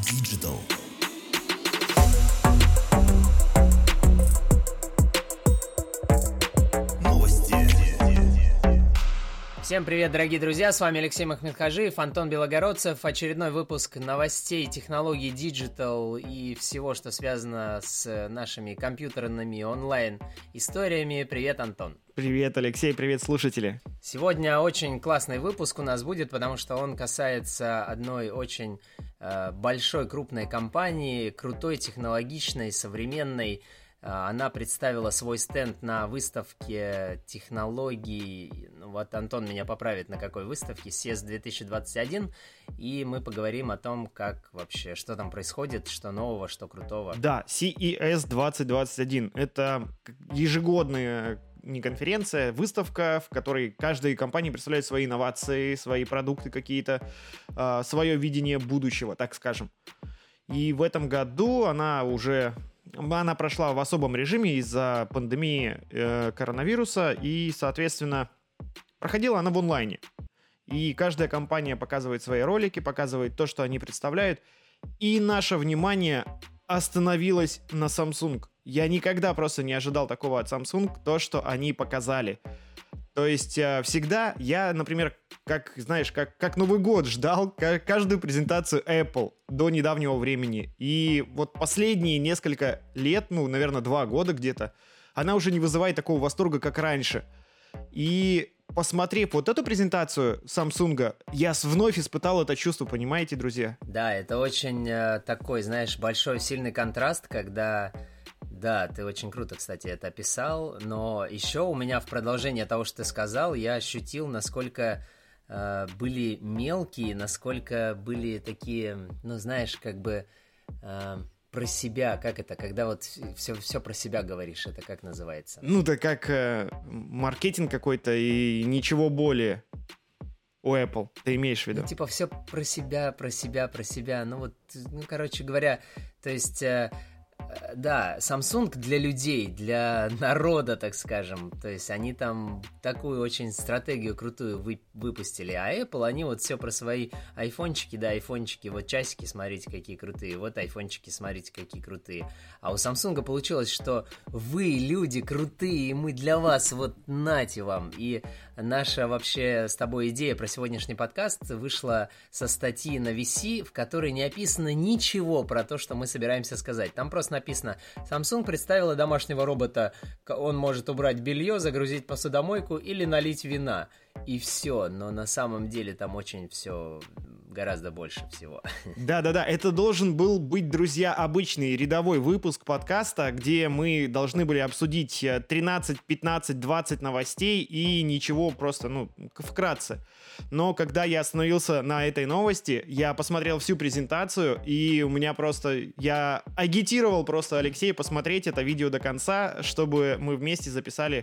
Digital. Всем привет, дорогие друзья, с вами Алексей Махметхажиев, Антон Белогородцев. Очередной выпуск новостей, технологий, диджитал и всего, что связано с нашими компьютерными онлайн-историями. Привет, Антон. Привет, Алексей, привет, слушатели. Сегодня очень классный выпуск у нас будет, потому что он касается одной очень большой, крупной компании, крутой, технологичной, современной. Она представила свой стенд на выставке технологий, вот Антон меня поправит, на какой выставке, CES 2021, и мы поговорим о том, как вообще, что там происходит, что нового, что крутого. Да, CES 2021, это ежегодная не конференция, выставка, в которой каждая компания представляет свои инновации, свои продукты какие-то, свое видение будущего, так скажем. И в этом году она прошла в особом режиме из-за пандемии коронавируса, и, соответственно, проходила она в онлайне. И каждая компания показывает свои ролики, показывает то, что они представляют. И наше внимание остановилось на Samsung. Я никогда просто не ожидал такого от Samsung, то, что они показали. То есть всегда я, например, как Новый год ждал каждую презентацию Apple до недавнего времени. И вот последние несколько лет, наверное, 2 года где-то, она уже не вызывает такого восторга, как раньше. И посмотрев вот эту презентацию Samsung, я вновь испытал это чувство, понимаете, друзья? Да, это очень такой, большой, сильный контраст, когда... Да, ты очень круто, кстати, это описал, но еще у меня в продолжение того, что ты сказал, я ощутил, насколько были мелкие, насколько были такие, про себя, как это, когда вот все про себя говоришь, это как называется? Да как маркетинг какой-то и ничего более. У Apple, ты имеешь в виду? Все про себя, короче говоря, то есть... Да, Samsung для людей, для народа, так скажем. То есть они там такую очень стратегию крутую выпустили. А Apple, они вот все про свои айфончики, вот часики, смотрите, какие крутые. Вот айфончики, смотрите, какие крутые. А у Samsung получилось, что вы, люди, крутые, и мы для вас, вот нате вам. И наша вообще с тобой идея про сегодняшний подкаст вышла со статьи на VC, в которой не описано ничего про то, что мы собираемся сказать. Там просто написано: Samsung представила домашнего робота, он может убрать белье, загрузить посудомойку или налить вина. И все, но на самом деле там очень все гораздо больше всего. Да, это должен был быть, друзья, обычный рядовой выпуск подкаста, где мы должны были обсудить 13, 15, 20 новостей и ничего, просто, вкратце. Но когда я остановился на этой новости, я посмотрел всю презентацию, и у меня я агитировал просто Алексея посмотреть это видео до конца, чтобы мы вместе записали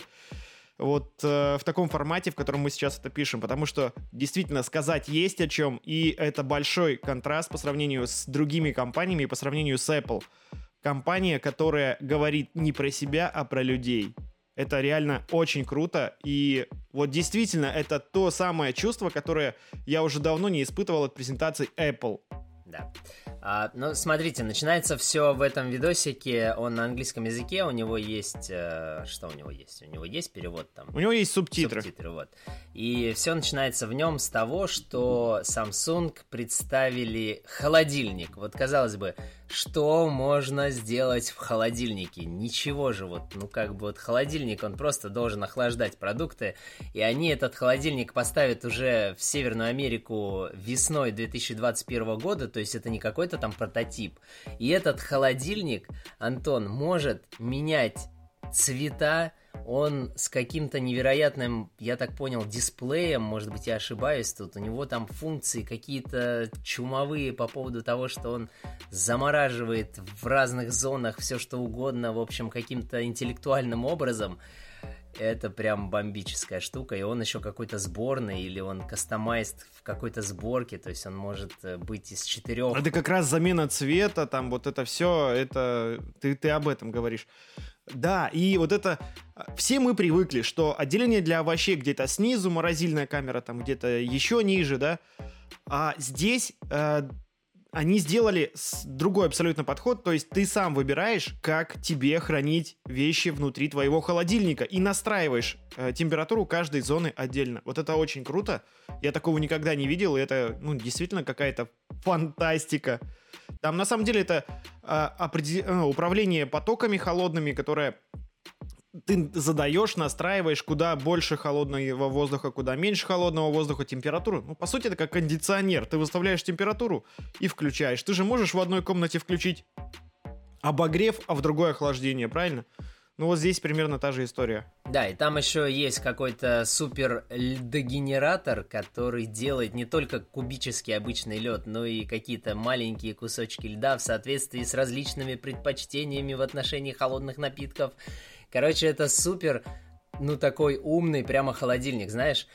вот в таком формате, в котором мы сейчас это пишем, потому что действительно сказать есть о чем, и это большой контраст по сравнению с другими компаниями, по сравнению с Apple. Компания, которая говорит не про себя, а про людей. Это реально очень круто, и вот действительно это то самое чувство, которое я уже давно не испытывал от презентации Apple. Да. Смотрите, начинается все в этом видосике, он на английском языке, у него есть... Что у него есть? У него есть перевод там? У него есть субтитры. Вот. И все начинается в нем с того, что Samsung представили холодильник. Вот, казалось бы, что можно сделать в холодильнике? Ничего же, холодильник, он просто должен охлаждать продукты, и они этот холодильник поставят уже в Северную Америку весной 2021 года, то есть это не какой-то там прототип. И этот холодильник, Антон, может менять цвета, он с каким-то невероятным, я так понял, дисплеем, может быть, я ошибаюсь тут, у него там функции какие-то чумовые по поводу того, что он замораживает в разных зонах все что угодно, в общем, каким-то интеллектуальным образом. Это прям бомбическая штука, и он еще какой-то сборный, или он кастомайзд в какой-то сборке, то есть он может быть из 4... Это как раз замена цвета, там вот это все, это ты об этом говоришь. Да, и вот это... Все мы привыкли, что отделение для овощей где-то снизу, морозильная камера там где-то еще ниже, да? А здесь они сделали другой абсолютно подход, то есть ты сам выбираешь, как тебе хранить вещи внутри твоего холодильника и настраиваешь температуру каждой зоны отдельно. Вот это очень круто. Я такого никогда не видел, и это, ну, действительно какая-то фантастика. Там на самом деле это управление потоками холодными, которое ты задаешь, настраиваешь, куда больше холодного воздуха, куда меньше холодного воздуха, температуру. Ну, по сути, это как кондиционер. Ты выставляешь температуру и включаешь. Ты же можешь в одной комнате включить обогрев, а в другое охлаждение, правильно? Ну, вот здесь примерно та же история. Да, и там еще есть какой-то супер льдогенератор, который делает не только кубический обычный лед, но и какие-то маленькие кусочки льда в соответствии с различными предпочтениями в отношении холодных напитков. Короче, это супер, ну, такой умный прямо холодильник, знаешь.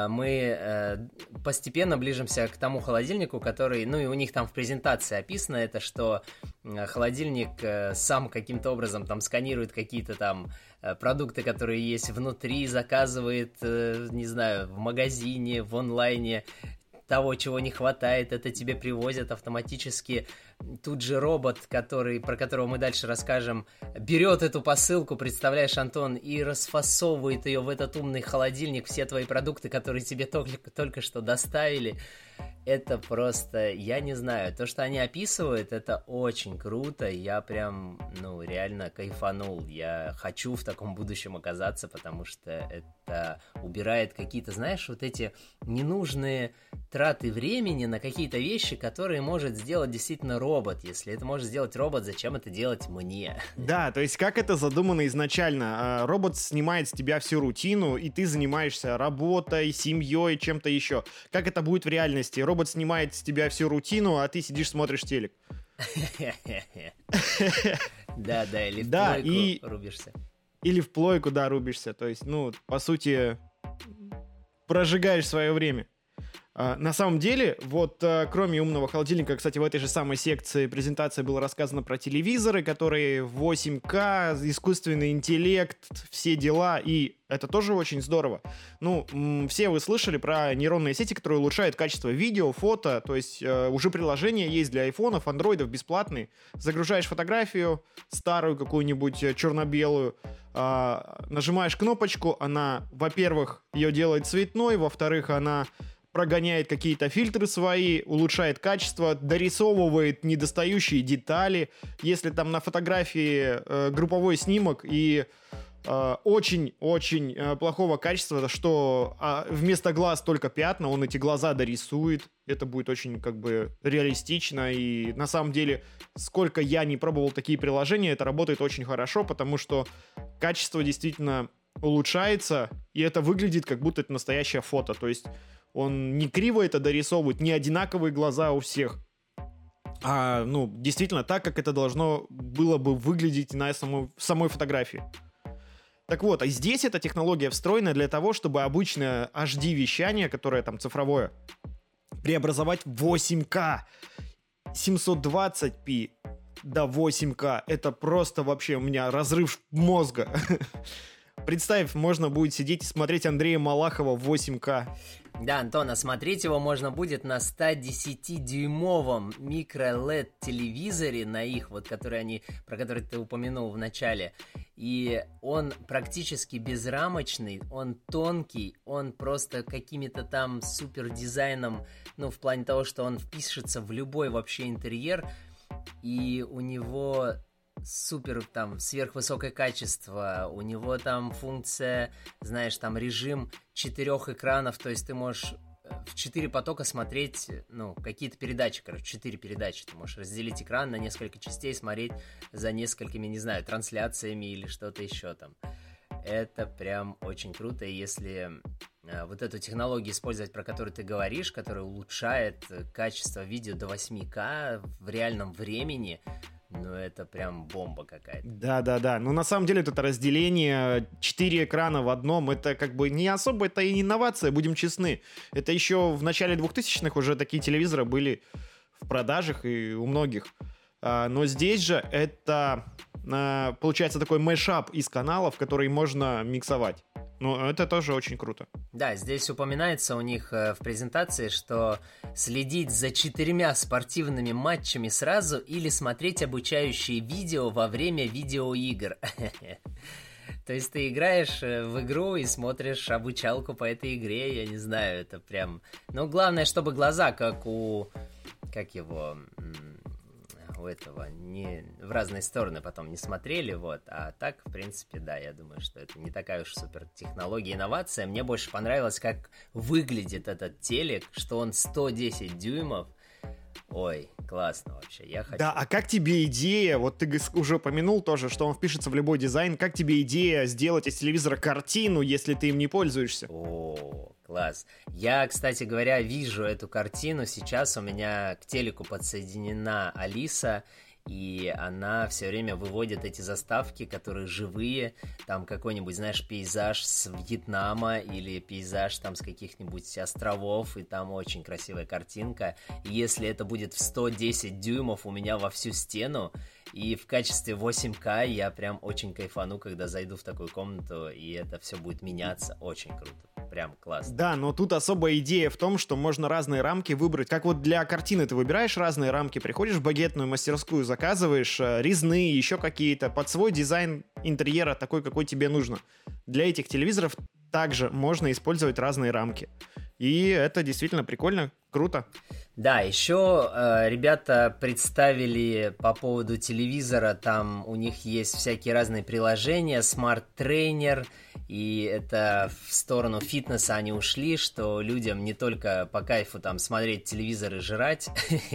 Мы постепенно ближимся к тому холодильнику, который, ну, и у них там в презентации описано это, что холодильник сам каким-то образом там сканирует какие-то там продукты, которые есть внутри, заказывает, не знаю, в магазине, в онлайне, того, чего не хватает, это тебе привозят автоматически. Тут же робот, про которого мы дальше расскажем, берет эту посылку, представляешь, Антон, и расфасовывает ее в этот умный холодильник, все твои продукты, которые тебе только что доставили. Это просто, я не знаю, то, что они описывают, это очень круто, я прям, ну, реально кайфанул, я хочу в таком будущем оказаться, потому что это убирает какие-то, знаешь, вот эти ненужные траты времени на какие-то вещи, которые может сделать действительно робот. Если это может сделать робот, зачем это делать мне? Да, то есть как это задумано изначально? Робот снимает с тебя всю рутину, и ты занимаешься работой, семьей, чем-то еще. Как это будет в реальности? Робот снимает с тебя всю рутину, а ты сидишь, смотришь телек. Да, или в плойку рубишься. Или в плойку, да, рубишься. То есть, ну, по сути, прожигаешь свое время. На самом деле, вот кроме умного холодильника, кстати, в этой же самой секции презентации было рассказано про телевизоры, которые 8К, искусственный интеллект, все дела, и это тоже очень здорово. Ну, все вы слышали про нейронные сети, которые улучшают качество видео, фото, то есть уже приложения есть для айфонов, андроидов бесплатные. Загружаешь фотографию старую какую-нибудь черно-белую, нажимаешь кнопочку, она, во-первых, ее делает цветной, во-вторых, она прогоняет какие-то фильтры свои, улучшает качество, дорисовывает недостающие детали. Если там на фотографии групповой снимок и очень-очень плохого качества, что вместо глаз только пятна, он эти глаза дорисует. Это будет очень как бы реалистично. И на самом деле, сколько я не пробовал такие приложения, это работает очень хорошо, потому что качество действительно улучшается, и это выглядит как будто это настоящее фото. То есть он не криво это дорисовывает, не одинаковые глаза у всех, а, ну, действительно так, как это должно было бы выглядеть на самой фотографии. Так вот, а здесь эта технология встроена для того, чтобы обычное HD-вещание, которое там цифровое, преобразовать в 8К. 720p до 8К. Это просто вообще у меня разрыв мозга. Представь, можно будет сидеть и смотреть Андрея Малахова в 8К. Да, Антон, а смотреть его можно будет на 110-дюймовом микро-LED-телевизоре, на их, вот, про который ты упомянул в начале. И он практически безрамочный, он тонкий, он просто какими-то там супер дизайном, ну, в плане того, что он впишется в любой вообще интерьер, и у него супер там сверхвысокое качество, у него там функция, знаешь, там режим 4 экранов, то есть ты можешь в 4 потока смотреть, ну, какие-то передачи, 4 передачи, ты можешь разделить экран на несколько частей, смотреть за несколькими, не знаю, трансляциями или что-то еще там. Это прям очень круто, и если вот эту технологию использовать, про которую ты говоришь, которая улучшает качество видео до 8К в реальном времени, ну, это прям бомба какая-то. Да. Ну, на самом деле, это разделение 4 экрана в одном, это как бы не особо, это и инновация, будем честны. Это еще в начале 2000-х уже такие телевизоры были в продажах и у многих. Но здесь же это, получается, такой мэшап из каналов, который можно миксовать. Ну, это тоже очень круто. Да, здесь упоминается у них в презентации, что следить за 4 спортивными матчами сразу или смотреть обучающие видео во время видеоигр. То есть ты играешь в игру и смотришь обучалку по этой игре, я не знаю, это прям... Ну, главное, чтобы глаза, как у... Как его... У этого не в разные стороны потом не смотрели, вот, а так, в принципе, да, я думаю, что это не такая уж супер технология, инновация. Мне больше понравилось, как выглядит этот телек, что он 110 дюймов. Ой, классно вообще, я хочу. Да, а как тебе идея, вот ты уже упомянул тоже, что он впишется в любой дизайн, как тебе идея сделать из телевизора картину, если ты им не пользуешься? О, класс. Я, кстати говоря, вижу эту картину. Сейчас у меня к телеку подсоединена Алиса, и она все время выводит эти заставки, которые живые, там какой-нибудь, знаешь, пейзаж с Вьетнама или пейзаж там с каких-нибудь островов, и там очень красивая картинка. И если это будет в 110 дюймов у меня во всю стену, и в качестве 8К я прям очень кайфану, когда зайду в такую комнату, и это все будет меняться. Очень круто. Прям классно. Да, но тут особая идея в том, что можно разные рамки выбрать. Как вот для картины ты выбираешь разные рамки, приходишь в багетную мастерскую, заказываешь резные, еще какие-то, под свой дизайн интерьера, такой, какой тебе нужно. Для этих телевизоров также можно использовать разные рамки. И это действительно прикольно, круто. Да, еще ребята представили по поводу телевизора, там у них есть всякие разные приложения, Smart Trainer, и это в сторону фитнеса они ушли, что людям не только по кайфу там смотреть телевизор и жрать,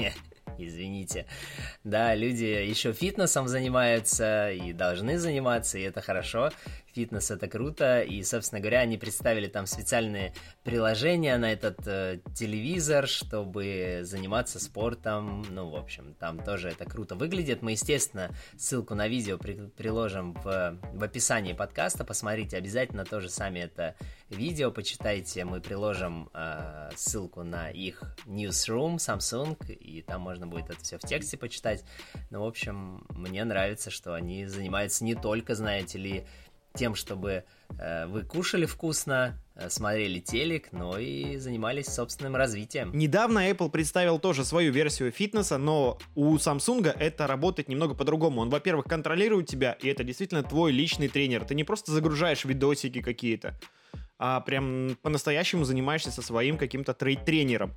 извините, да, люди еще фитнесом занимаются и должны заниматься, и это хорошо. Фитнес — это круто, и, собственно говоря, они представили там специальные приложения на этот телевизор, чтобы заниматься спортом, ну, в общем, там тоже это круто выглядит. Мы, естественно, ссылку на видео приложим в описании подкаста, посмотрите обязательно тоже сами это видео, почитайте, мы приложим ссылку на их Newsroom Samsung, и там можно будет это все в тексте почитать. Ну, в общем, мне нравится, что они занимаются не только, знаете ли, тем, чтобы вы кушали вкусно, смотрели телек, но и занимались собственным развитием. Недавно Apple представил тоже свою версию фитнеса, но у Samsung это работает немного по-другому. Он, во-первых, контролирует тебя, и это действительно твой личный тренер. Ты не просто загружаешь видосики какие-то, а прям по-настоящему занимаешься со своим каким-то тренером.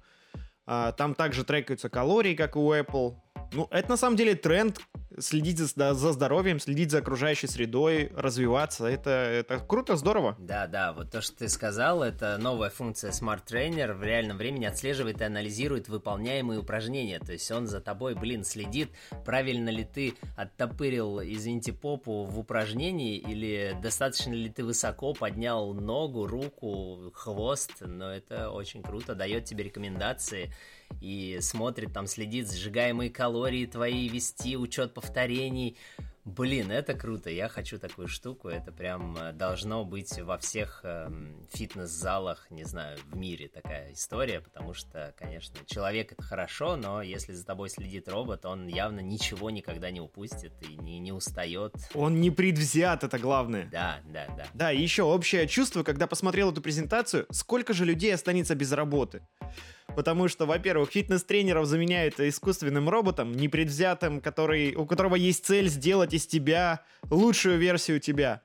Там также трекаются калории, как и у Apple. Ну, это на самом деле тренд. Следить за здоровьем, следить за окружающей средой, развиваться. Это круто, здорово. Да, вот то, что ты сказал, это новая функция Smart Trainer. В реальном времени отслеживает и анализирует выполняемые упражнения. То есть он за тобой, следит, правильно ли ты оттопырил, извините, попу в упражнении, или достаточно ли ты высоко поднял ногу, руку, хвост. Но это очень круто, дает тебе рекомендации. И смотрит, там следит, сжигаемые калории твои, вести учет повторений. Блин, это круто, я хочу такую штуку, это прям должно быть во всех фитнес-залах, не знаю, в мире такая история, потому что, конечно, человек — это хорошо, но если за тобой следит робот, он явно ничего никогда не упустит и не устает. Он не предвзят, это главное. Да. Да, и еще общее чувство, когда посмотрел эту презентацию, сколько же людей останется без работы. Потому что, во-первых, фитнес-тренеров заменяют искусственным роботом, непредвзятым, у которого есть цель сделать из тебя лучшую версию тебя.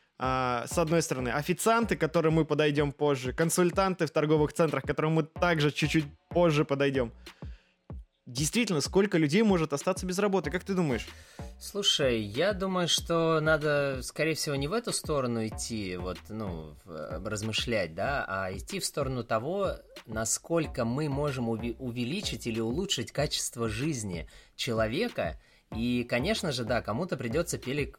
С одной стороны, официанты, к которым мы подойдем позже, консультанты в торговых центрах, к которым мы также чуть-чуть позже подойдем. Действительно, сколько людей может остаться без работы, как ты думаешь? Слушай, я думаю, что надо, скорее всего, не в эту сторону идти, размышлять, да, а идти в сторону того, насколько мы можем увеличить или улучшить качество жизни человека. И, конечно же, да, кому-то придется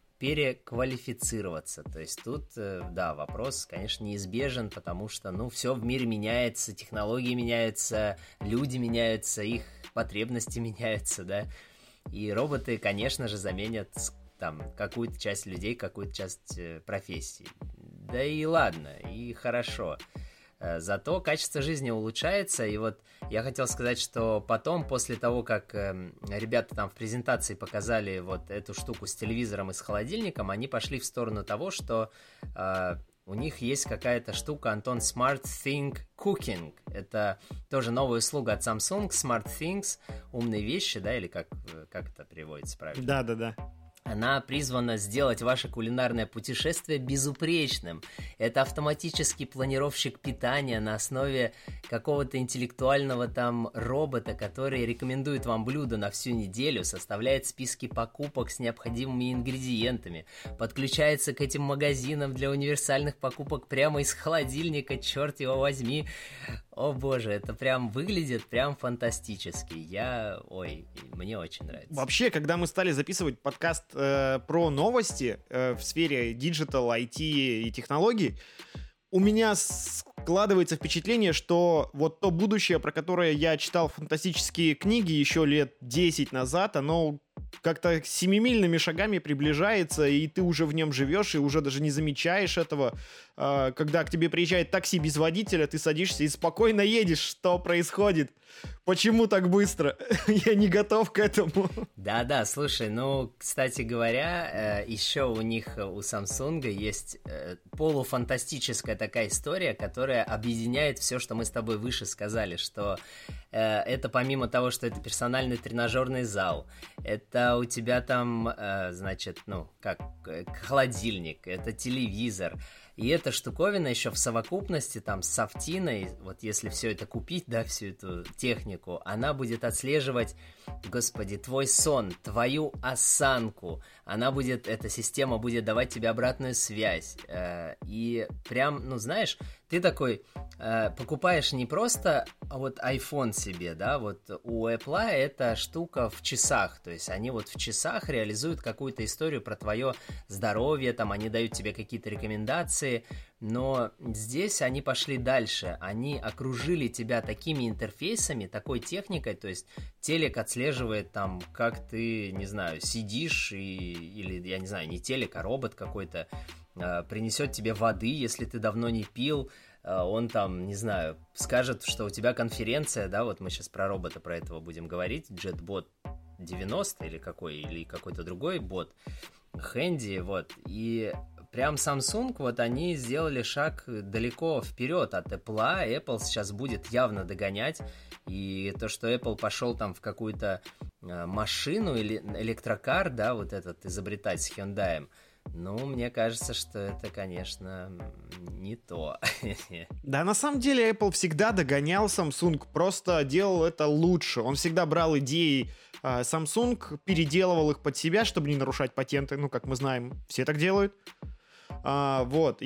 переквалифицироваться. То есть тут, да, вопрос, конечно, неизбежен, потому что, все в мире меняется, технологии меняются, люди меняются, их потребности меняются, да. И роботы, конечно же, заменят там какую-то часть людей, какую-то часть профессий. Да и ладно, и хорошо. Зато качество жизни улучшается, и вот я хотел сказать, что потом, после того, как ребята там в презентации показали вот эту штуку с телевизором и с холодильником, они пошли в сторону того, что у них есть какая-то штука, Антон, Smart Thing Cooking. Это тоже новая услуга от Samsung, Smart Things, умные вещи, да, или как это переводится правильно? Да. Она призвана сделать ваше кулинарное путешествие безупречным. Это автоматический планировщик питания на основе какого-то интеллектуального там робота, который рекомендует вам блюда на всю неделю, составляет списки покупок с необходимыми ингредиентами, подключается к этим магазинам для универсальных покупок прямо из холодильника, черт его возьми. О боже, это прям выглядит прям фантастически. Мне очень нравится. Вообще, когда мы стали записывать подкаст про новости в сфере диджитал, IT и технологий, у меня складывается впечатление, что вот то будущее, про которое я читал фантастические книги еще лет 10 назад, оно как-то семимильными шагами приближается, и ты уже в нем живешь, и уже даже не замечаешь этого. Когда к тебе приезжает такси без водителя, ты садишься и спокойно едешь. Что происходит? Почему так быстро? Я не готов к этому. Да, слушай, кстати говоря, еще у них, у Samsung есть полуфантастическая такая история, которая объединяет все, что мы с тобой выше сказали, что это помимо того, что это персональный тренажерный зал, это у тебя там, холодильник, это телевизор. И эта штуковина еще в совокупности там с софтиной, вот если все это купить, да, всю эту технику, она будет отслеживать, господи, твой сон, твою осанку. Эта система будет давать тебе обратную связь. И прям, знаешь, ты такой покупаешь не просто вот iPhone себе, да, вот у Apple эта штука в часах, то есть они вот в часах реализуют какую-то историю про твое здоровье, там они дают тебе какие-то рекомендации, но здесь они пошли дальше, они окружили тебя такими интерфейсами, такой техникой, то есть телек отслеживает там, как ты, не знаю, сидишь, или, я не знаю, не телек, а робот какой-то, принесет тебе воды, если ты давно не пил, он там, не знаю, скажет, что у тебя конференция, да, вот мы сейчас про робота, про этого будем говорить, JetBot 90 или какой-то другой бот, Handy, вот, и прям Samsung, вот они сделали шаг далеко вперед от Apple, Apple сейчас будет явно догонять, и то, что Apple пошел там в какую-то машину или электрокар, да, вот этот изобретать с Hyundai, мне кажется, что это, конечно, не то. Да, на самом деле Apple всегда догонял Samsung, просто делал это лучше. Он всегда брал идеи Samsung, переделывал их под себя, чтобы не нарушать патенты. Как мы знаем, все так делают. Вот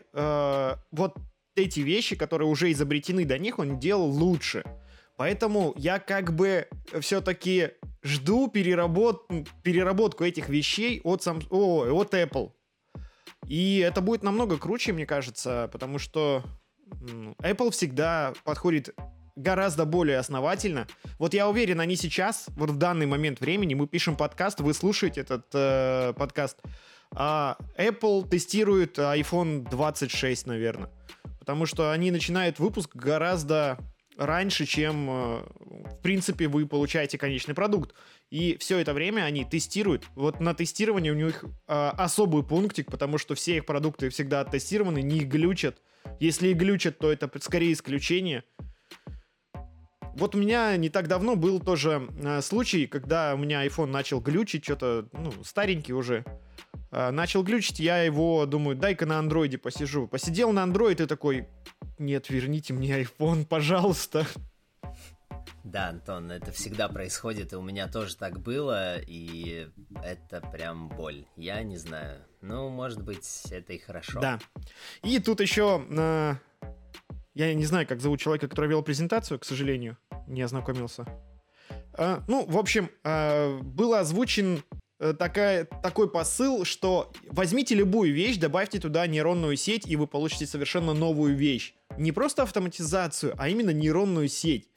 эти вещи, которые уже изобретены до них, он делал лучше. Поэтому я все-таки жду переработку этих вещей от Apple. И это будет намного круче, мне кажется, потому что Apple всегда подходит гораздо более основательно. Вот я уверен, они сейчас, вот в данный момент времени, мы пишем подкаст, вы слушаете этот подкаст, Apple тестирует iPhone 26, наверное. Потому что они начинают выпуск гораздо раньше, чем, в принципе, вы получаете конечный продукт. И все это время они тестируют. Вот на тестировании у них особый пунктик, потому что все их продукты всегда оттестированы, не глючат. Если и глючат, то это скорее исключение. Вот у меня не так давно был тоже случай, когда у меня iPhone начал глючить, что-то, старенький уже. Начал глючить, я его, думаю, дай-ка на андроиде посижу. Посидел на андроид и такой, нет, верните мне iPhone, пожалуйста. Да, Антон, это всегда происходит, и у меня тоже так было, и это прям боль. Я не знаю, может быть, это и хорошо. Да, и тут еще, я не знаю, как зовут человека, который вел презентацию, к сожалению, не ознакомился. В общем, был озвучен такой посыл, что возьмите любую вещь, добавьте туда нейронную сеть, и вы получите совершенно новую вещь. Не просто автоматизацию, а именно нейронную сеть.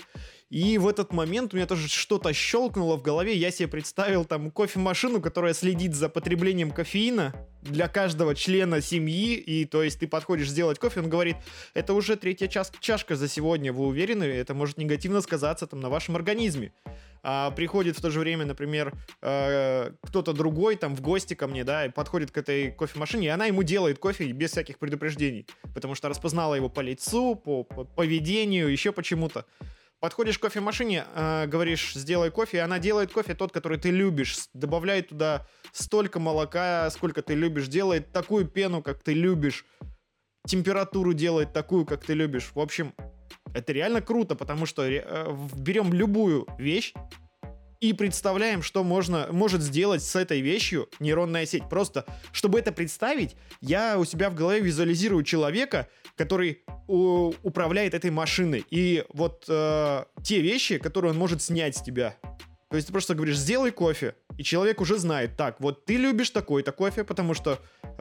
И в этот момент у меня тоже что-то щелкнуло в голове. Я себе представил там кофемашину, которая следит за потреблением кофеина для каждого члена семьи. И то есть ты подходишь сделать кофе, он говорит, это уже 3-я чашка за сегодня, вы уверены? Это может негативно сказаться там на вашем организме. А приходит в то же время, например, кто-то другой там в гости ко мне, да, и подходит к этой кофемашине, и она ему делает кофе без всяких предупреждений, потому что распознала его по лицу, по поведению, еще почему-то. Подходишь к кофемашине, говоришь, сделай кофе, и она делает кофе тот, который ты любишь, добавляет туда столько молока, сколько ты любишь, делает такую пену, как ты любишь, температуру делает такую, как ты любишь. В общем, это реально круто, потому что берем любую вещь и представляем, что может сделать с этой вещью нейронная сеть. Просто, чтобы это представить, я у себя в голове визуализирую человека, который управляет этой машиной. И вот те вещи, которые он может снять с тебя. То есть ты просто говоришь, сделай кофе, и человек уже знает, так, вот ты любишь такой-то кофе, потому что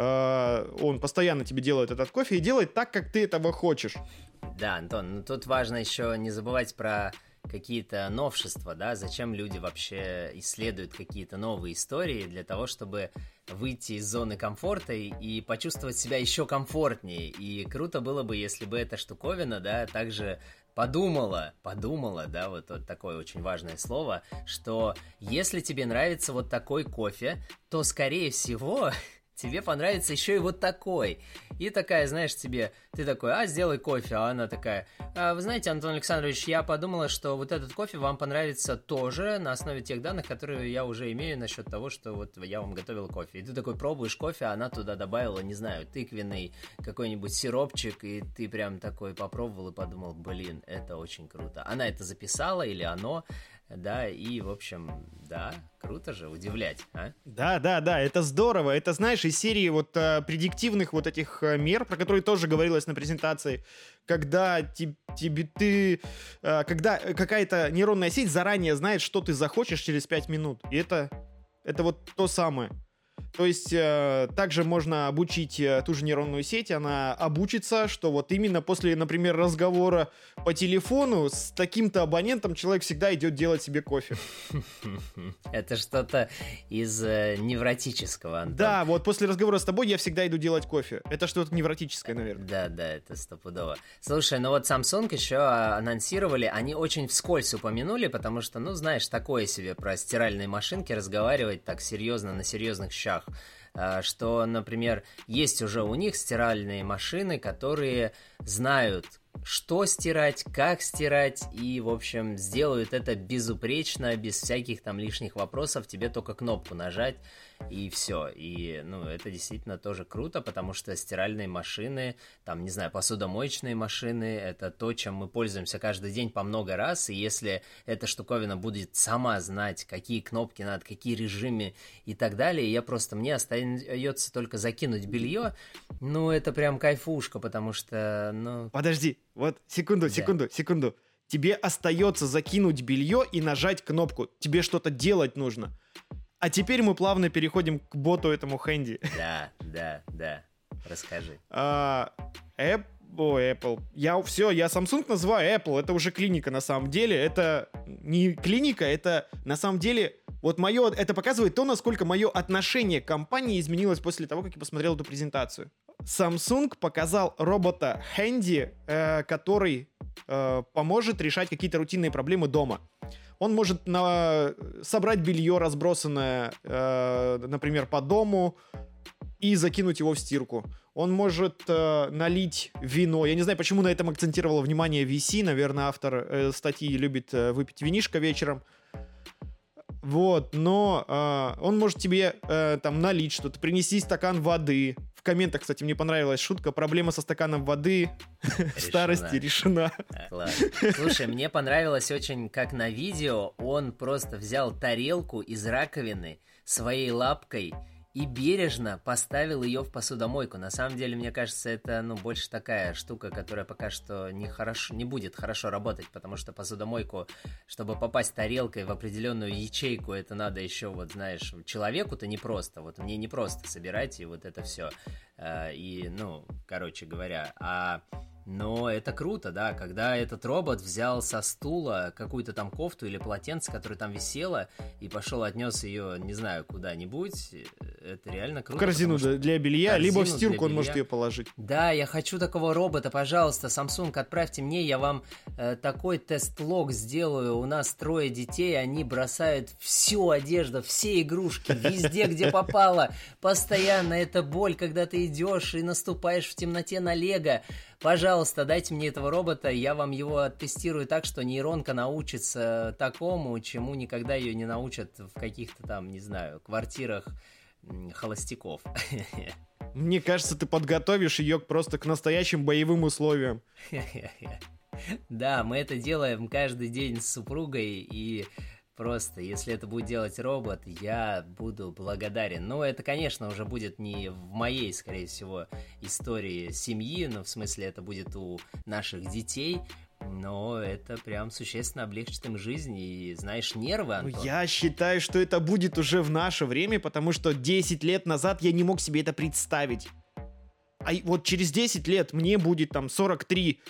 он постоянно тебе делает этот кофе и делает так, как ты этого хочешь. Да, Антон, ну тут важно еще не забывать про какие-то новшества, да, зачем люди вообще исследуют какие-то новые истории для того, чтобы выйти из зоны комфорта и почувствовать себя еще комфортнее. И круто было бы, если бы эта штуковина, да, также подумала, да, вот такое очень важное слово, что если тебе нравится вот такой кофе, то, скорее всего, тебе понравится еще и вот такой. И такая, знаешь, ты такой, сделай кофе, а она такая, вы знаете, Антон Александрович, я подумала, что вот этот кофе вам понравится тоже на основе тех данных, которые я уже имею насчет того, что вот я вам готовил кофе. И ты такой пробуешь кофе, а она туда добавила, не знаю, тыквенный какой-нибудь сиропчик, и ты прям такой попробовал и подумал, блин, это очень круто. Она это записала или оно... Да, и, в общем, да, круто же, удивлять, а? Да, это здорово. Это, знаешь, из серии вот предиктивных вот этих мер, про которые тоже говорилось на презентации, когда когда какая-то нейронная сеть заранее знает, что ты захочешь через 5 минут. И это вот то самое. То есть также можно обучить ту же нейронную сеть, она обучится, что вот именно после, например, разговора по телефону с таким-то абонентом человек всегда идет делать себе кофе. Это что-то из невротического, Антон. Да, вот после разговора с тобой я всегда иду делать кофе. Это что-то невротическое, наверное. Да, это стопудово. Слушай, ну вот Samsung еще анонсировали, они очень вскользь упомянули, потому что, ну, знаешь, такое себе про стиральные машинки разговаривать так серьезно, на серьезных щах. Что, например, есть уже у них стиральные машины, которые знают, что стирать, как стирать, и, в общем, сделают это безупречно, без всяких там лишних вопросов, тебе только кнопку нажать, и все. И, ну, это действительно тоже круто, потому что стиральные машины, там, не знаю, посудомоечные машины, это то, чем мы пользуемся каждый день по много раз, и если эта штуковина будет сама знать, какие кнопки надо, какие режимы и так далее, мне остается только закинуть белье, ну, это прям кайфушка, потому что, ну... Подожди, вот, секунду. Тебе остается закинуть белье и нажать кнопку. Тебе что-то делать нужно. А теперь мы плавно переходим к боту этому Хэнди. Да. Расскажи. Apple. Я Samsung называю Apple. Это уже клиника на самом деле. Это не клиника, это на самом деле... это показывает то, насколько мое отношение к компании изменилось после того, как я посмотрел эту презентацию. Samsung показал робота Handy, который поможет решать какие-то рутинные проблемы дома. Он может собрать белье, разбросанное, например, по дому, и закинуть его в стирку. Он может налить вино. Я не знаю, почему на этом акцентировало внимание VC. Наверное, автор статьи любит выпить винишко вечером. Вот, но он может тебе там налить что-то, принести стакан воды. В комментах, кстати, мне понравилась шутка. Проблема со стаканом воды в старости решена. Класс. Слушай, мне понравилось очень, как на видео он просто взял тарелку из раковины своей лапкой и бережно поставил ее в посудомойку. На самом деле, мне кажется, это, больше такая штука, которая пока что не будет хорошо работать, потому что посудомойку, чтобы попасть тарелкой в определенную ячейку, это надо еще, знаешь, человеку-то непросто. Вот мне непросто собирать и вот это все. И, короче говоря, Но это круто, да, когда этот робот взял со стула какую-то там кофту или полотенце, которое там висело, и пошел отнес ее, не знаю, куда-нибудь, это реально круто. В корзину для белья, либо в стирку он может ее положить. Да, я хочу такого робота, пожалуйста, Samsung, отправьте мне, я вам такой тест-лог сделаю. У нас 3 детей, они бросают всю одежду, все игрушки, везде, где попало. Постоянно это боль, когда ты идешь и наступаешь в темноте на лего. Пожалуйста, дайте мне этого робота, я вам его оттестирую так, что нейронка научится такому, чему никогда ее не научат в каких-то там, не знаю, квартирах холостяков. Мне кажется, ты подготовишь ее просто к настоящим боевым условиям. Да, мы это делаем каждый день с супругой, и просто, если это будет делать робот, я буду благодарен. Но это, конечно, уже будет не в моей, скорее всего, истории семьи, но в смысле это будет у наших детей, но это прям существенно облегчит им жизнь и, знаешь, нервы, Антон. Я считаю, что это будет уже в наше время, потому что 10 лет назад я не мог себе это представить. А вот через 10 лет мне будет там 43.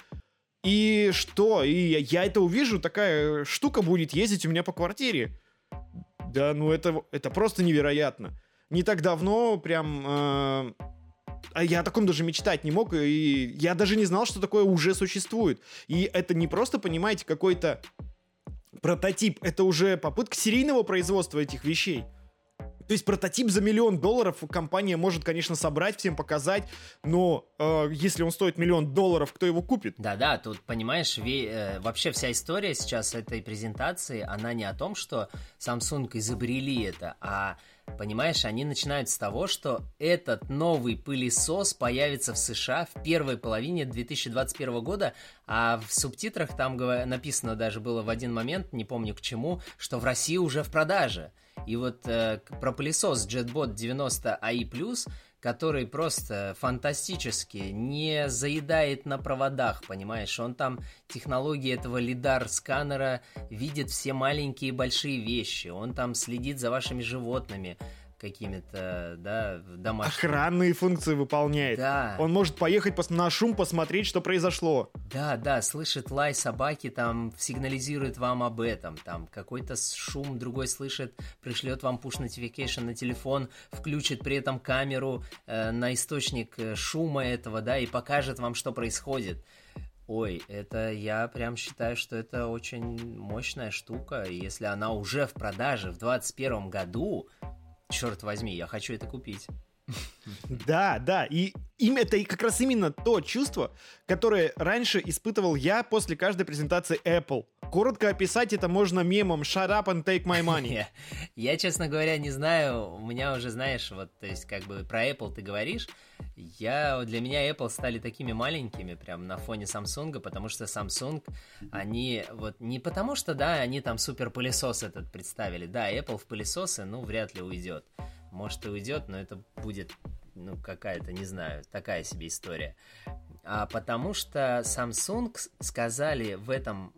И что? И я это увижу, такая штука будет ездить у меня по квартире. Да, ну это просто невероятно. Не так давно прям... я о таком даже мечтать не мог, и я даже не знал, что такое уже существует. И это не просто, понимаете, какой-то прототип, это уже попытка серийного производства этих вещей. То есть прототип за $1 миллион компания может, конечно, собрать, всем показать, но если он стоит $1 миллион, кто его купит? Да-да, тут, понимаешь, вообще вся история сейчас этой презентации, она не о том, что Samsung изобрели это, а, понимаешь, они начинают с того, что этот новый пылесос появится в США в первой половине 2021 года, а в субтитрах там написано даже было в один момент, не помню к чему, что в России уже в продаже. И вот про пылесос JetBot 90 AI+, который просто фантастически не заедает на проводах, понимаешь? Он там, технологии этого лидар-сканера, видит все маленькие и большие вещи. Он там следит за вашими животными какими-то, да, домашними. Охранные функции выполняет. Да. Он может поехать на шум, посмотреть, что произошло. Да, слышит лай собаки, там сигнализирует вам об этом, там какой-то шум другой слышит, пришлет вам push notification на телефон, включит при этом камеру на источник шума этого, да, и покажет вам, что происходит. Ой, это я прям считаю, что это очень мощная штука, и если она уже в продаже в 2021 году, черт возьми, я хочу это купить. Да, и это и как раз именно то чувство, которое раньше испытывал я после каждой презентации Apple. Коротко описать это можно мемом «Shut up and take my money». Я, честно говоря, не знаю, у меня уже, знаешь, вот, то есть, как бы про Apple ты говоришь, для меня Apple стали такими маленькими, прям на фоне Samsung, потому что Samsung, они вот, не потому что, да, они там супер пылесос этот представили, да, Apple в пылесосы, ну, вряд ли уйдет. Может и уйдет, но это будет, ну, какая-то, не знаю, такая себе история. А потому что Samsung сказали в этом...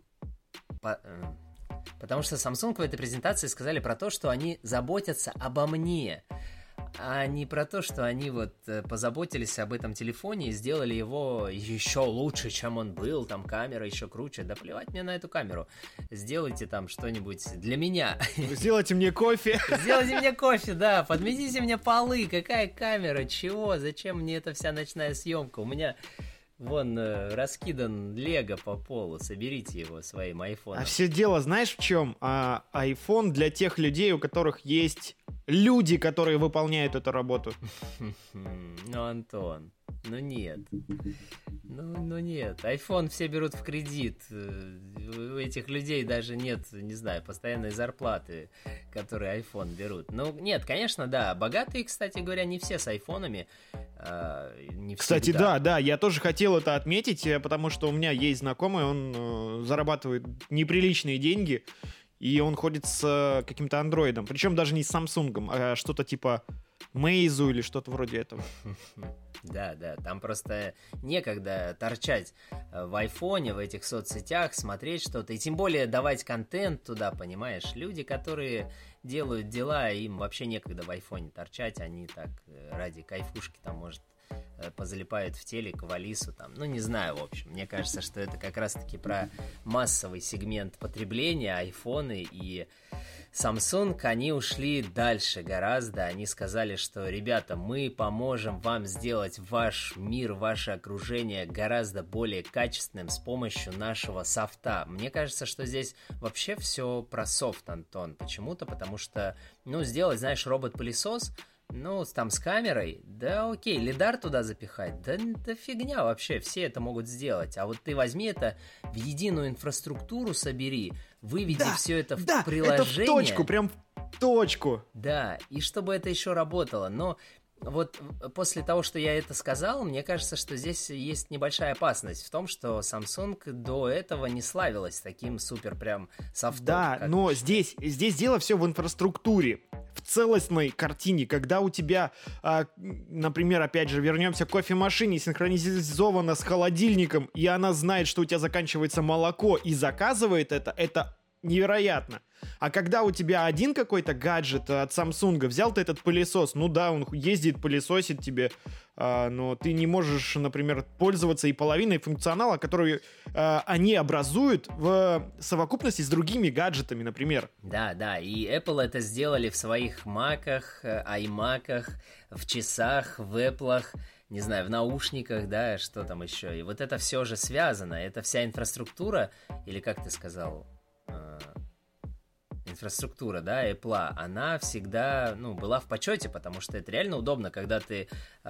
Потому что Samsung в этой презентации сказали про то, что они заботятся обо мне, а не про то, что они вот позаботились об этом телефоне и сделали его еще лучше, чем он был, там камера еще круче. Да плевать мне на эту камеру. Сделайте там что-нибудь для меня. Сделайте мне кофе. Сделайте мне кофе, да. Подметите мне полы. Какая камера? Чего? Зачем мне эта вся ночная съемка? У меня... Вон раскидан лего по полу, соберите его своим айфоном. А все дело, знаешь, в чем? iPhone для тех людей, у которых есть люди, которые выполняют эту работу. Ну, Антон, ну нет. Ну нет. iPhone все берут в кредит. У этих людей даже нет, не знаю, постоянной зарплаты, которые iPhone берут. Ну, нет, конечно, да. Богатые, кстати говоря, не все с айфонами. Не кстати, да, я тоже хотел это отметить, потому что у меня есть знакомый, он зарабатывает неприличные деньги, и он ходит с каким-то андроидом. Причем даже не с Samsung, а что-то типа Meizu или что-то вроде этого. Да, там просто некогда торчать в айфоне, в этих соцсетях, смотреть что-то, и тем более давать контент туда, понимаешь? Люди, которые делают дела, им вообще некогда в айфоне торчать, они так ради кайфушки там, может, позалипают в телек, в Алису там, ну не знаю, в общем. Мне кажется, что это как раз-таки про массовый сегмент потребления, айфоны и Samsung, они ушли дальше гораздо, они сказали, что, ребята, мы поможем вам сделать ваш мир, ваше окружение гораздо более качественным с помощью нашего софта. Мне кажется, что здесь вообще все про софт, Антон, почему-то, потому что, ну, сделать, знаешь, робот-пылесос, ну, там с камерой, да окей, лидар туда запихать, да фигня вообще, все это могут сделать. А вот ты возьми это в единую инфраструктуру собери, выведи все это в приложение. Это в точку, прям в точку. Да, и чтобы это еще работало. Но вот после того, что я это сказал, мне кажется, что здесь есть небольшая опасность в том, что Samsung до этого не славилась таким супер прям софтом. Да, но здесь дело все в инфраструктуре, в целостной картине, когда у тебя, например, опять же, вернемся к кофемашине, синхронизована с холодильником, и она знает, что у тебя заканчивается молоко, и заказывает это невероятно. А когда у тебя один какой-то гаджет от Samsung, взял ты этот пылесос, ну да, он ездит, пылесосит тебе, но ты не можешь, например, пользоваться и половиной функционала, который они образуют в совокупности с другими гаджетами, например. Да, и Apple это сделали в своих маках, iMac'ах, в часах, в Apple'ах, не знаю, в наушниках, да, что там еще. И вот это все же связано, это вся инфраструктура, или как ты сказал... инфраструктура, да, Apple, она всегда, ну, была в почете, потому что это реально удобно, когда ты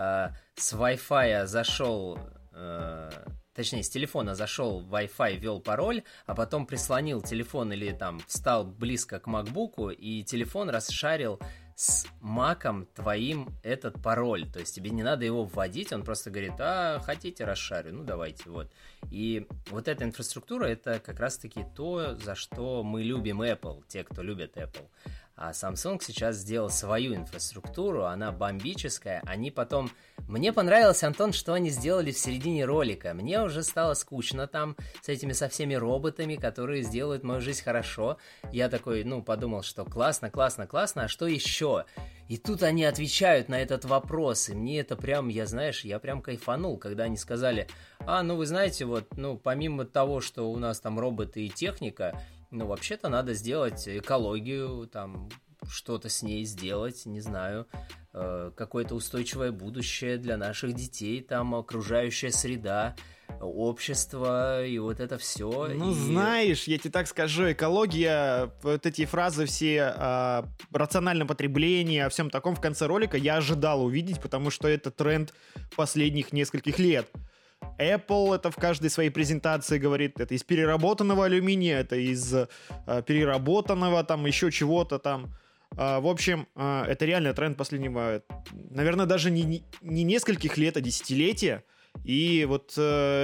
с Wi-Fi зашел, точнее, с телефона зашел в Wi-Fi, ввел пароль, а потом прислонил телефон или там встал близко к MacBook'у, и телефон расшарил с маком твоим этот пароль, то есть тебе не надо его вводить, он просто говорит, хотите расшарю, ну давайте, вот. И вот эта инфраструктура, это как раз-таки то, за что мы любим Apple, те, кто любит Apple. А Samsung сейчас сделал свою инфраструктуру, она бомбическая, они потом... Мне понравилось, Антон, что они сделали в середине ролика. Мне уже стало скучно там с этими со всеми роботами, которые сделают мою жизнь хорошо. Я такой, подумал, что классно, а что еще? И тут они отвечают на этот вопрос, и мне это прям, я прям кайфанул, когда они сказали, вы знаете, помимо того, что у нас там роботы и техника, вообще-то надо сделать экологию, там, что-то с ней сделать, не знаю, какое-то устойчивое будущее для наших детей, там, окружающая среда, общество, и вот это все. Знаешь, я тебе так скажу, экология, вот эти фразы все рациональное потребление, о всем таком в конце ролика я ожидал увидеть, потому что это тренд последних нескольких лет. Apple это в каждой своей презентации говорит, это из переработанного алюминия, это из переработанного там еще чего-то там. В общем, это реально тренд последнего, наверное, даже не нескольких лет, а десятилетия. И вот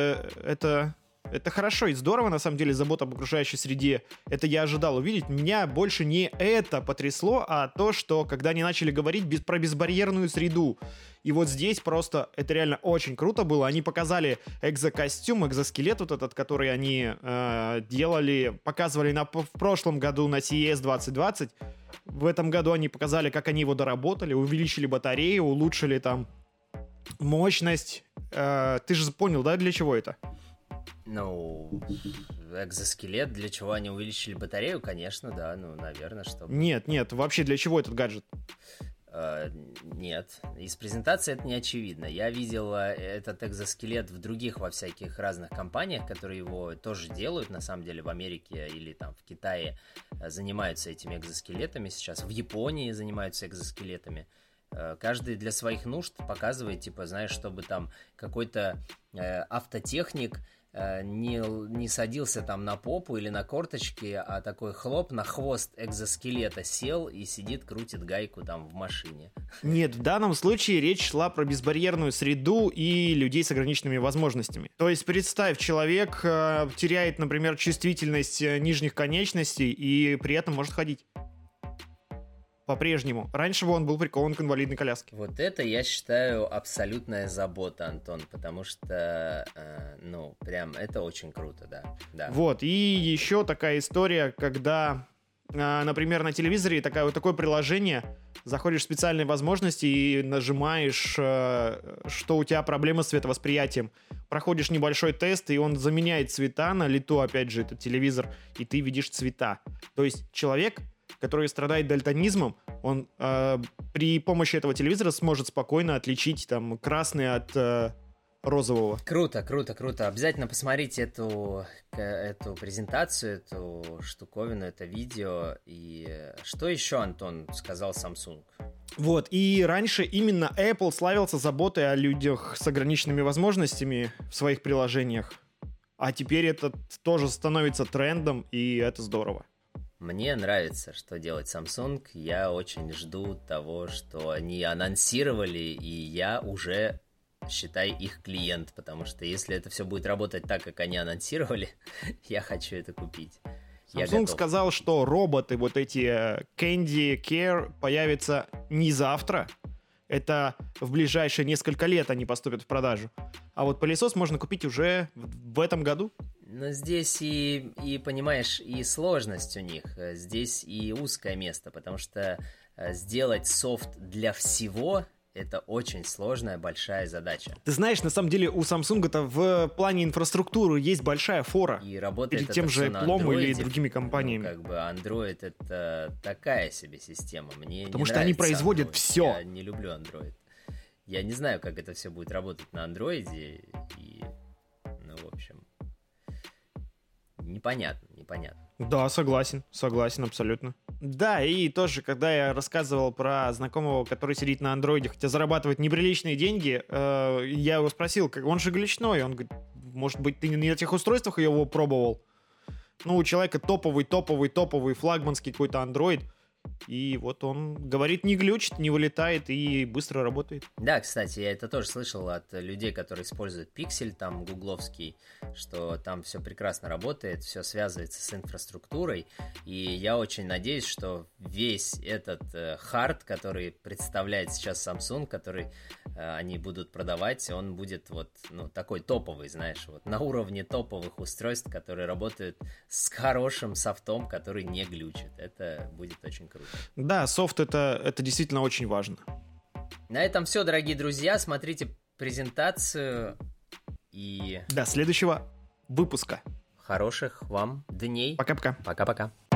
это хорошо и здорово, на самом деле, забота об окружающей среде. Это я ожидал увидеть. Меня больше не это потрясло, а то, что когда они начали говорить про безбарьерную среду. И вот здесь просто это реально очень круто было. Они показали экзокостюм, экзоскелет вот этот, который они делали, показывали в прошлом году на CES 2020. В этом году они показали, как они его доработали, увеличили батарею, улучшили там мощность. Ты же понял, да, для чего это? Экзоскелет, для чего они увеличили батарею, конечно, да, наверное, чтобы... Нет, вообще для чего этот гаджет? Нет, из презентации это не очевидно. Я видел этот экзоскелет в других, во всяких разных компаниях, которые его тоже делают, на самом деле, в Америке или там в Китае занимаются этими экзоскелетами сейчас, в Японии занимаются экзоскелетами. Каждый для своих нужд показывает, чтобы там какой-то автотехник не садился там на попу или на корточки, а такой хлоп на хвост экзоскелета сел и сидит, крутит гайку там в машине. Нет, в данном случае речь шла про безбарьерную среду и людей с ограниченными возможностями. То есть представь, человек теряет, например, чувствительность нижних конечностей и при этом может ходить. По-прежнему. Раньше бы он был прикован к инвалидной коляске. Вот это, я считаю, абсолютная забота, Антон, потому что, прям это очень круто, да. Вот, и еще такая история, когда например, на телевизоре такое приложение, заходишь в специальные возможности и нажимаешь, что у тебя проблемы с цветовосприятием. Проходишь небольшой тест, и он заменяет цвета на лету, опять же, этот телевизор, и ты видишь цвета. То есть человек, который страдает дальтонизмом, он при помощи этого телевизора сможет спокойно отличить там красный от розового. Круто. Обязательно посмотрите эту презентацию, эту штуковину, это видео. И что еще, Антон, сказал Samsung? Вот, и раньше именно Apple славился заботой о людях с ограниченными возможностями в своих приложениях. А теперь это тоже становится трендом, и это здорово. Мне нравится, что делает Samsung. Я очень жду того, что они анонсировали, и я уже, считай, их клиент, потому что если это все будет работать так, как они анонсировали, я хочу это купить. Samsung сказал, что роботы, вот эти Candy Care, появятся не завтра. Это в ближайшие несколько лет они поступят в продажу. А вот пылесос можно купить уже в этом году. Но здесь и понимаешь, и сложность у них. Здесь и узкое место, потому что сделать софт для всего — это очень сложная, большая задача. Ты знаешь, на самом деле у Samsung-то в плане инфраструктуры есть большая фора. И работает перед тем же Apple или другими компаниями. Ну, как бы Android — это такая себе система. Мне Потому не что они производят Android. все. Я не люблю Android. Я не знаю, как это все будет работать на Android. И, ну, в общем, непонятно. Да, согласен абсолютно. Да, и тоже, когда я рассказывал про знакомого, который сидит на андроиде, хотя зарабатывает неприличные деньги, я его спросил, он же глючной, он говорит, может быть, ты не на этих устройствах его пробовал? Ну, у человека топовый, флагманский какой-то андроид, и вот он говорит, не глючит, не вылетает и быстро работает. Да, кстати, я это тоже слышал от людей, которые используют Pixel, там, гугловский, что там все прекрасно работает, все связывается с инфраструктурой, и я очень надеюсь, что весь этот хард, который представляет сейчас Samsung, который они будут продавать, он будет вот, ну, такой топовый, знаешь, вот на уровне топовых устройств, которые работают с хорошим софтом, который не глючит. Это будет очень круто. Да, софт это действительно очень важно. На этом все, дорогие друзья. Смотрите презентацию и... До следующего выпуска. Хороших вам дней. Пока-пока. Пока-пока.